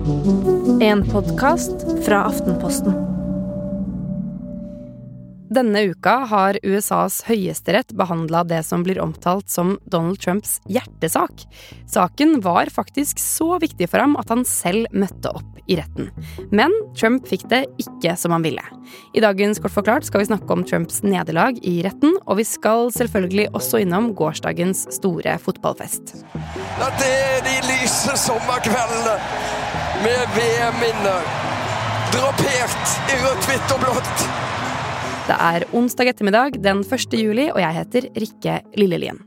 En podcast fra Aftenposten. Denne uka har USAs høyesterett behandlet det som blir omtalt som Donald Trumps hjertesak. Saken var faktisk så viktig for ham at han selv møtte opp i retten. Men Trump fikk det ikke som han ville. I dagens Kort forklart skal vi snakke om Trumps nederlag i retten, og vi skal selvfølgelig også innom gårsdagens store fotballfest. Det de lyse sommerkveldene med VM-minner, drapert i rødt, hvitt og blått. Det er onsdag ettermiddag den 1. juli, og jeg heter Rikke Lillelien.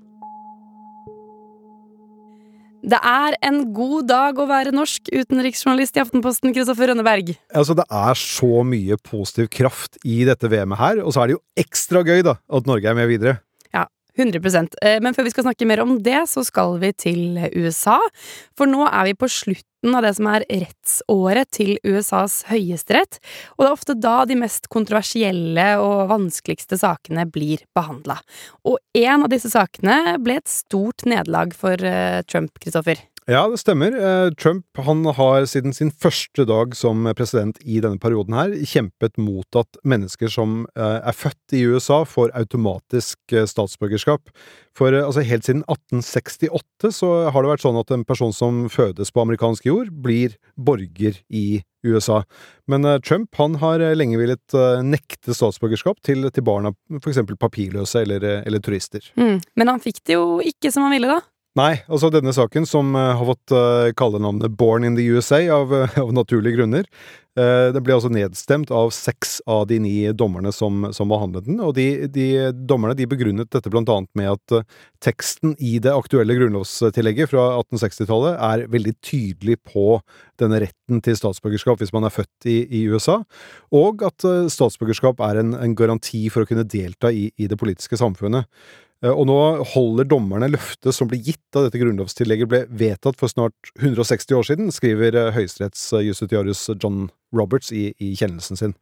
Det er en god dag å være norsk utenriksjournalist i Aftenposten, Kristoffer Rønneberg. Altså, det er så mye positiv kraft i dette VM-et her, og så er det jo ekstra gøy da, at Norge er med videre. Ja, 100%. Men før vi skal snakke mer om det, så skal vi til USA. For nå er vi på slutten av det som er rettsåret til USAs høyesterett, og det er ofte da de mest kontroversielle og vanskeligste sakene blir behandlet. Og en av disse sakene ble et stort nederlag for Trump, Kristoffer. Ja, det stemmer. Trump han har siden sin første dag som president i denne perioden her kjempet mot at mennesker som er født i USA får automatisk statsborgerskap. For altså, helt siden 1868 så har det vært sånn at en person som fødes på amerikansk jord blir borger i USA. Men Trump han har lenge villet nekte statsborgerskap til barn av for eksempel papirløse eller turister. Men han fikk det jo ikke som han ville da. Nei, altså denne saken som har fått kallenavnet Born in the USA av naturlige grunner, det ble altså nedstemt av 6 av de 9 dommerne som behandlet den, og de dommerne de begrunnet dette blant annet med at teksten i det aktuelle grunnlovstillegget fra 1860-tallet er veldig tydelig på denne retten til statsborgerskap hvis man er født i USA, og at statsborgerskap er en garanti for å kunne delta i det politiske samfunnet. Og nå holder dommerne løftet som ble gitt da dette grunnlovstillegget ble vedtatt for snart 160 år siden, skriver høyesterettsjustitiarius John Roberts i kjennelsen sin.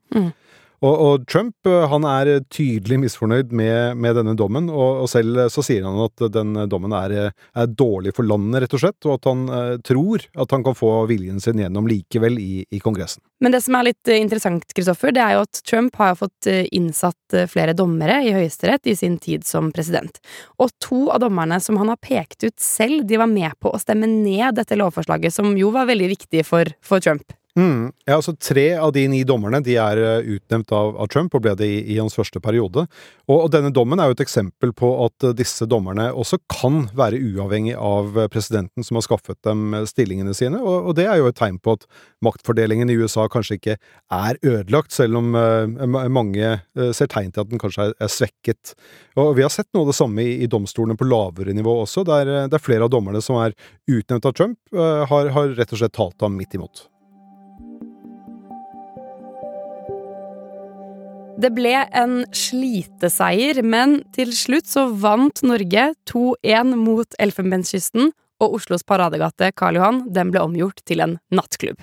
Og Trump han er tydelig misfornøyd med denne dommen, og selv så sier han at den dommen er dårlig for landet, rett og slett, og at han tror at han kan få viljen sin gjennom likevel i Kongressen. Men det som er litt interessant, Kristoffer, det er jo at Trump har fått innsatt flere dommere i høyesterett i sin tid som president. Og 2 av dommerne som han har pekt ut selv, de var med på å stemme ned dette lovforslaget, som jo var veldig viktig for Trump. Ja, altså 3 av de 9 dommerne de er utnevnt av Trump og ble det i hans første periode. Og denne dommen er jo et eksempel på at disse dommerne også kan være uavhengig av presidenten som har skaffet dem stillingene sine, og det er jo et tegn på at maktfordelingen i USA kanskje ikke er ødelagt, selv om mange ser tegn til at den kanskje er svekket. Og vi har sett noe av det samme i domstolene på lavere nivå også, der flere av dommerne som er utnevnt av Trump har rett og slett talt ham midt imot. Det ble en sliteseier, men til slutt så vant Norge 2-1 mot Elfenbenskysten, og Oslos paradegate Karl Johan, den ble omgjort til en nattklubb.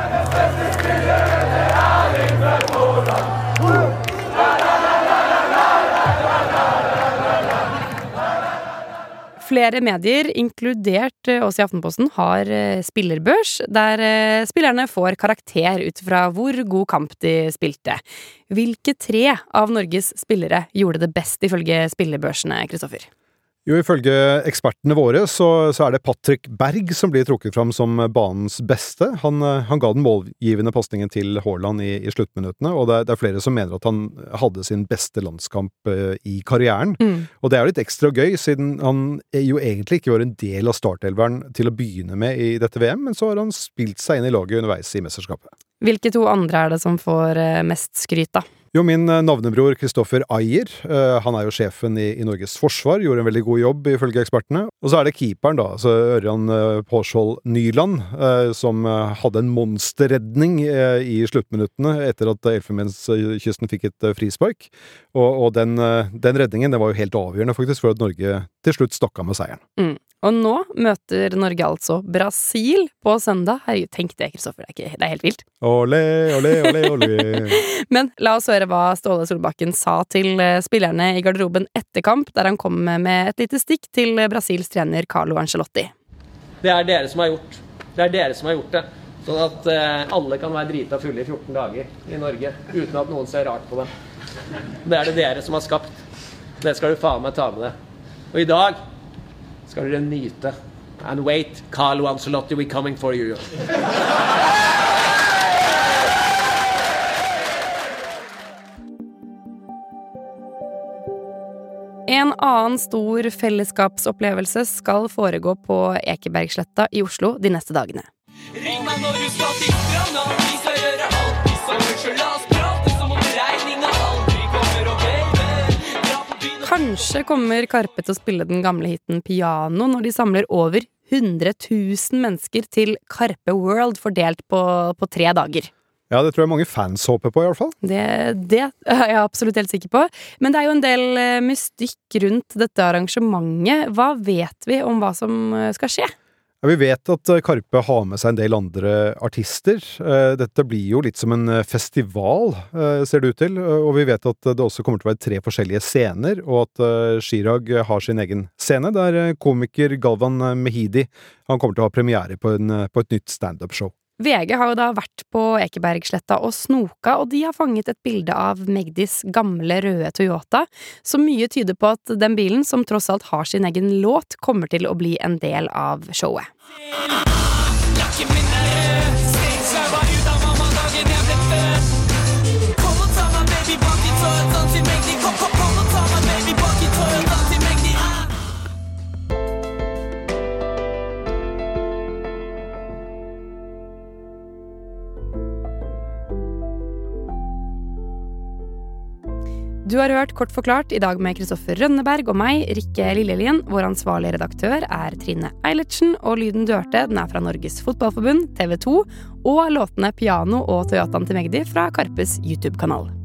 Flere medier, inkludert oss i Aftenposten, har spillerbørs, der spillerne får karakter ut fra hvor god kamp de spilte. Hvilke 3 av Norges spillere gjorde det best ifølge spillerbørsene, Kristoffer? Jo, ifølge ekspertene våre så er det Patrick Berg som blir trukket fram som banens beste. Han ga den målgivende pasningen til Haaland i sluttminuttene, og det er flere som mener at han hadde sin beste landskamp i karrieren. Og det er jo litt ekstra gøy, siden han jo egentlig ikke var en del av startelveren til å begynne med i dette VM, men så har han spilt seg inn i laget underveis i mesterskapet. Hvilke 2 andre er det som får mest skryt da? Jo, min navnebror Kristoffer Ayer, han er jo sjefen i Norges forsvar, gjorde en veldig god jobb ifølge ekspertene. Og så er det keeperen da, altså Ørjan Påskjold Nyland, som hadde en monsterredning i sluttminuttene etter at Elfenbenskysten fikk et frispark. Og den redningen, det var jo helt avgjørende faktisk for at Norge til slutt stakk av med seieren. Og nå møter Norge altså Brasil på søndag. Herregud, tenk det, Kristoffer, det er helt vilt. Olé, olé, olé, olé. Men la oss høre hva Ståle Solbakken sa til spillerne i garderoben etter kamp, der han kom med et lite stikk til Brasils trener Carlo Ancelotti. Det er dere som har gjort det. Sånn at alle kan være drita fulle i 14 dager i Norge, uten at noen ser rart på dem. Det det dere som har skapt. Det skal du faen meg ta med deg. Og i dag skal dere nyte. And wait, Carlo Ancelotti, we're coming for you. En annen stor fellesskapsopplevelse skal foregå på Ekebergsletta i Oslo de neste dagene. Ring meg når du skal til stranda, vi skal gjøre alt i sommer, så la oss prate som om regninga aldri kommer, og baby, dra på byen. Kanskje kommer Karpe til å spille den gamle hiten Piano når de samler over 100 000 mennesker til Karpe World fordelt på 3 dager. Ja, det tror jeg mange fans håper på i hvert fall. Det er jeg absolutt helt sikker på. Men det er jo en del mystikk rundt dette arrangementet. Hva vet vi om hva som skal skje? Ja, vi vet at Karpe har med seg en del andre artister. Dette blir jo litt som en festival, ser det ut til. Og vi vet at det også kommer til å være 3 forskjellige scener, og at Chirag har sin egen scene, der komiker Galvan Mehidi, han kommer til å ha premiere på et nytt stand-up-show. VG har jo da vært på Ekebergsletta og snoka, og de har fanget et bilde av Magdis gamle røde Toyota, så mye tyder på at den bilen, som tross alt har sin egen låt, kommer til å bli en del av showet. Lakken min rød, stengsvær var ut av mamma dagen jeg ble født. Kom og ta meg baby bak i Toyota til Magdi. Kom og ta meg baby bak i Toyota til Magdi. Du har hørt Kort forklart i dag med Kristoffer Rønneberg og meg, Rikke Lillelien. Vår ansvarlige redaktør Trine Eilertsen, og lyden du hørte, den fra Norges Fotballforbund, TV 2, og låtene Piano og Toyotaen til Magdi fra Karpes YouTube-kanal.